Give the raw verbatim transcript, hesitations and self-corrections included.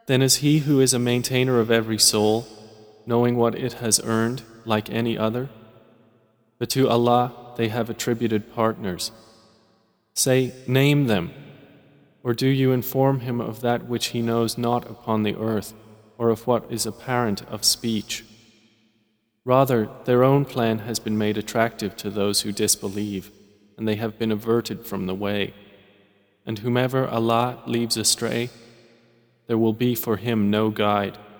Then is he who is a maintainer of every soul, knowing what it has earned, like any other? But to Allah they have attributed partners. Say, name them, or do you inform him of that which he knows not upon the earth, or of what is apparent of speech? Rather, their own plan has been made attractive to those who disbelieve, and they have been averted from the way. And whomever Allah leaves astray, there will be for him no guide.